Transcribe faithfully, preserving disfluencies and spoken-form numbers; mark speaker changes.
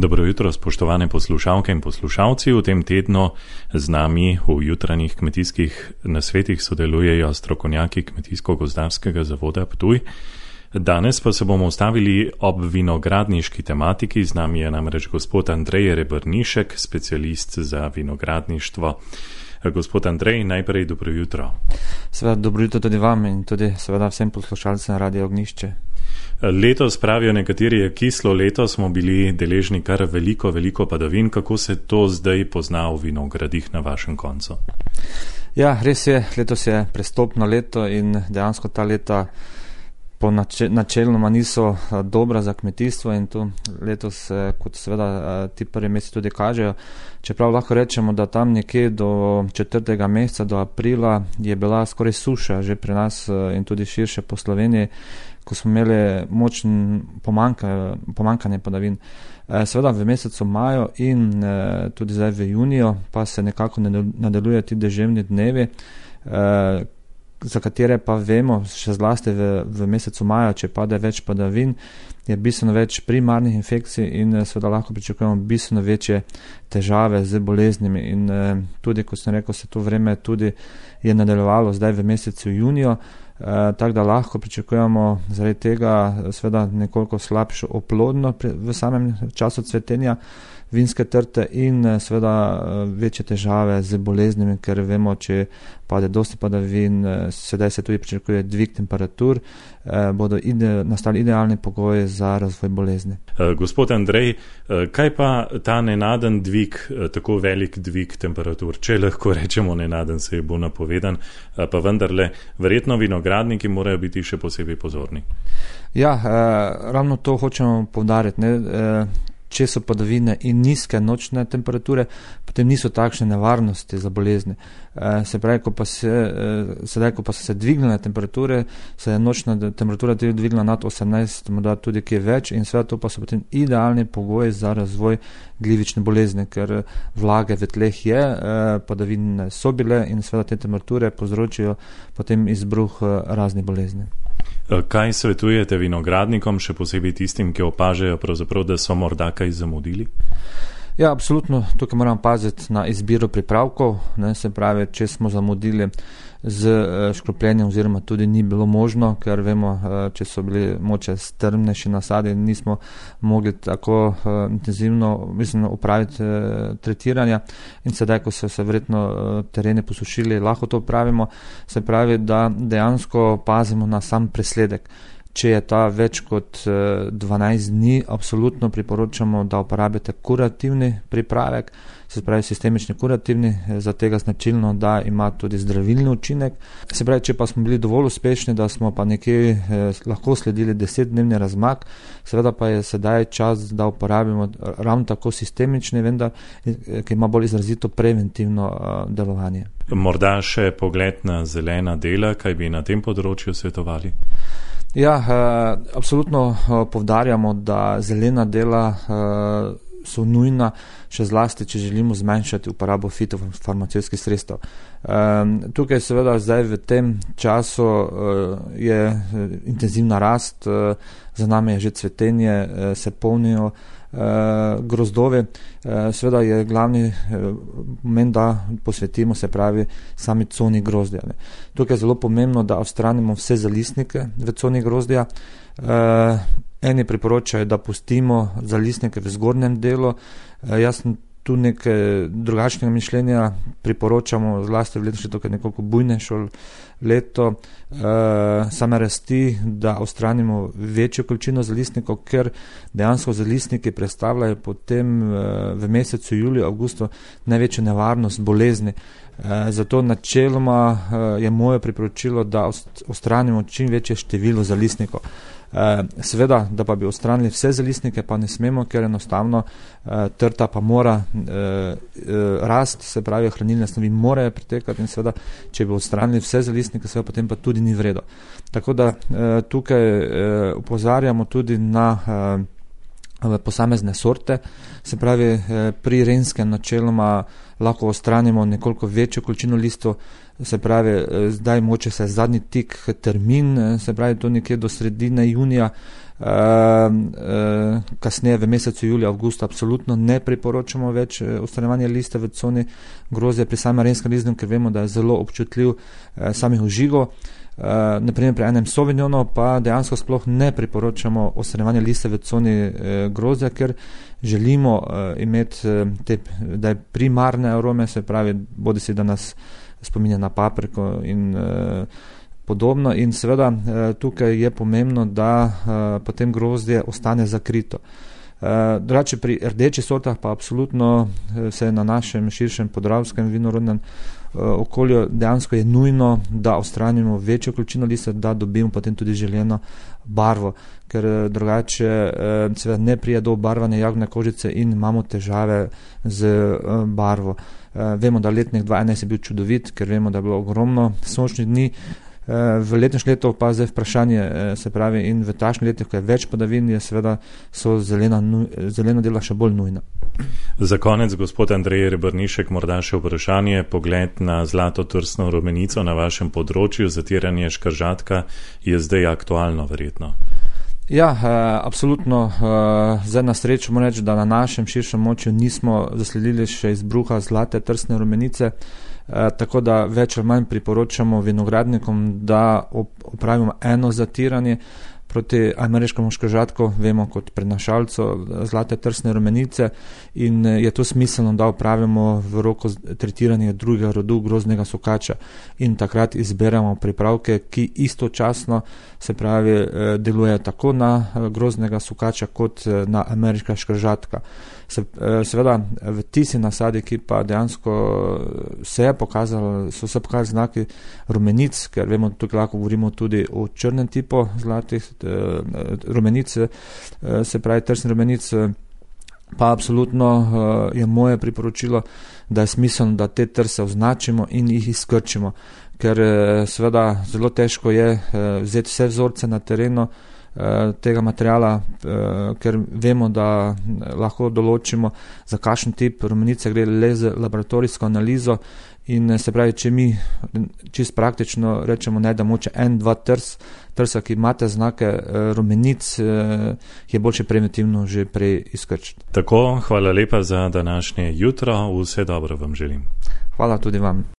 Speaker 1: Dobro jutro, spoštovane poslušalke in poslušalci. V tem tednu z nami v jutranjih kmetijskih nasvetih sodelujejo strokovnjaki Kmetijsko-gozdarskega zavoda Ptuj. Danes pa se bomo ustavili ob vinogradniški tematiki. Z nami je namreč gospod Andrej Rebrnišek, specialist za vinogradništvo. Gospod Andrej, najprej dobro jutro.
Speaker 2: Seveda dobro jutro tudi vam in tudi seveda vsem poslušalcem Radia Ognjišče.
Speaker 1: Letos, pravijo nekateri, je kislo leto, smo bili deležni kar veliko, veliko padavin. Kako se to zdaj pozna v vinogradih na vašem koncu?
Speaker 2: Ja, res je, letos je prestopno leto in dejansko ta leta po nače, načeloma niso dobra za kmetijstvo in to letos, kot seveda ti prvi meseci tudi kažejo. Čeprav lahko rečemo, da tam nekje do četrtega meseca, do aprila, je bila skoraj suša že pri nas in tudi širše po Sloveniji, ko smo imeli močno pomanjka, pomanjkanje padavin. Seveda v mesecu maju in tudi zdaj v juniju pa se nekako nadaljuje ti deževni dnevi, za katere pa vemo, še zlasti v, v mesecu maja, če pade več padavin, je bistveno več primarnih infekcij in seveda lahko pričakujemo bistveno večje težave z boleznimi. In tudi, kot sem rekel, se to vreme tudi je nadaljevalo zdaj v mesecu juniju, tako da lahko pričakujemo zaradi tega seveda nekoliko slabšo oplodno v samem času cvetenja vinske trte in seveda večje težave z boleznimi, ker vemo, če pade dosti padavin, sedaj se tudi pričakuje dvig temperatur, bodo ide, nastali idealni pogoji za razvoj bolezni.
Speaker 1: Gospod Andrej, kaj pa ta nenaden dvig, tako velik dvig temperatur, če lahko rečemo nenaden, se je bo napovedan, pa vendarle, verjetno vinogradniki morajo biti še posebej pozorni.
Speaker 2: Ja, ravno to hočemo poudariti, ne? Če so padavine in nizke nočne temperature, potem niso takšne nevarnosti za bolezni. Se pravi, ko pa se, sedaj, ko pa so se dvignile temperature, se je nočna temperatura tudi dvignila nad osemnajst, morda tudi kje več in sve to pa so potem idealni pogoji za razvoj glivične bolezni, ker vlage v tleh je, padavine so bile in sve te temperature povzročijo potem izbruh raznih bolezni.
Speaker 1: Kaj svetujete vinogradnikom, še posebej tistim, ki opažajo pravzaprav, da so morda kaj zamudili?
Speaker 2: Ja, absolutno, tukaj moramo paziti na izbiro pripravkov, ne, se pravi, če smo zamudili z škropljenjem oziroma tudi ni bilo možno, ker vemo, če so bili moče strmnejši nasadi, nismo mogli tako uh, intenzivno mislim, upraviti uh, tretiranja in sedaj, ko so se verjetno uh, terene posušili, lahko to upravimo, se pravi, da dejansko pazimo na sam presledek. Če je ta več kot dvanajst dni, absolutno priporočamo, da uporabite kurativni pripravek, se pravi sistemični kurativni, za tega značilno, da ima tudi zdravilni učinek. Se pravi, če pa smo bili dovolj uspešni, da smo pa nekje eh, lahko sledili desetdnevni razmak, seveda pa je sedaj čas, da uporabimo ravno tako sistemični, vendar, ki ima bolj izrazito preventivno uh, delovanje.
Speaker 1: Morda še pogled na zelena dela, kaj bi na tem področju svetovali?
Speaker 2: Ja, eh, absolutno eh, povdarjamo, da zelena dela eh, so nujna, še zlasti, če želimo zmanjšati uporabo fitofarmacevtskih sredstev. Eh, tukaj seveda zdaj v tem času eh, je intenzivna rast, eh, za nami je že cvetenje, eh, se polnijo Uh, grozdove, uh, seveda je glavni pomen, uh, da posvetimo se pravi sami coni grozdja. Ne. Tukaj je zelo pomembno, da odstranimo vse zalisnike v coni grozdja. Uh, eni priporočajo, da pustimo zalisnike v zgornjem delu. Uh, jaz sem tu nekaj drugačnega mišljenja, priporočamo zlasti v letošnje tukaj nekoliko bujnejšo leto uh, same rasti, da odstranimo večjo količino zalisnikov, ker dejansko zalisniki predstavljajo potem uh, v mesecu juliju, avgustu največjo nevarnost bolezni. Uh, zato načeloma uh, je moje priporočilo, da odstranimo čim večje število zalisnikov. Uh, seveda, da pa bi odstranili vse zalisnike, pa ne smemo, ker enostavno uh, trta pa mora uh, uh, rast, se pravi, hranilne snovi morajo pretekati in seveda, če bi odstranili vse zalisnike, seveda potem pa tudi ni vredo. Tako da uh, tukaj uh, upozarjamo tudi na uh, posamezne sorte, se pravi, uh, pri renskem načeloma lahko odstranimo nekoliko večjo količino listov, se pravi, zdaj moče se zadnji tik termin, se pravi, to nekje do sredine junija, Kasneje v mesecu julija, avgusta absolutno ne priporočamo več odstranjevanja liste v coni grozdja pri samem arenskem rizlinu, ker vemo, da je zelo občutljiv samih ožigov. Uh, naprimer pri enem Sauvignonu pa dejansko sploh ne priporočamo odstranjevanja liste v coni uh, grozdja, ker želimo uh, imeti uh, te, da je primarne arome, se pravi, bodi si, da nas spominja na papriko in uh, podobno, in seveda uh, tukaj je pomembno, da uh, potem grozdje ostane zakrito. Uh, drugače pri rdečih sortah pa absolutno uh, se na našem širšem podravskem vinorodnem okolju dejansko je nujno, da odstranimo večjo količino lista, da dobimo potem tudi želeno barvo, ker drugače seveda ne prije do obarvanja jagodne kožice in imamo težave z barvo. Vemo, da letnik dva tisoč enajst je bil čudovit, ker vemo, da je bilo ogromno sončnih dni. V letošnjem letu pa zdaj vprašanje, se pravi, in v takšnih letih, ko je več padavin, je seveda so zelena, zelena dela še bolj nujna.
Speaker 1: Za konec, gospod Andrej Rebrnišek, morda še vprašanje, pogled na zlatotrsno rumenico na vašem področju, zatiranje škržatka je zdaj aktualno verjetno.
Speaker 2: Ja, absolutno. Zdaj na srečo moram reči, da na našem širšem območju nismo zasledili še izbruha zlate trsne rumenice, tako da več ali manj priporočamo vinogradnikom, da opravimo eno zatiranje proti ameriškemu škržatku, vemo kot prenašalcu zlate trsne rumenice, in je to smiselno, da opravimo v roku tretiranja drugega rodu grozdnega sokača in takrat izberemo pripravke, ki istočasno, se pravi, delujejo tako na grozdnega sokača kot na ameriška škržatka. Se, seveda v tisti nasadi, ki pa dejansko se je pokazalo, so se pokazali znaki rumenic, ker vemo, tukaj lahko govorimo tudi o črnem tipu zlatih rumenic, se pravi trsni rumenic, pa absolutno je moje priporočilo, da je smiselno, da te trse označimo in jih izkrčimo, ker seveda zelo težko je vzeti vse vzorce na terenu tega materijala, ker vemo, da lahko določimo, za kakšen tip rumenice gre le z laboratorijsko analizo, in se pravi, če mi čisto praktično rečemo, ne, da moče en, dva trs, trsa, ki imate znake rumenic, je boljše preventivno že prej izkrčiti.
Speaker 1: Tako, hvala lepa za današnje jutro, vse dobro vam želim.
Speaker 2: Hvala tudi vam.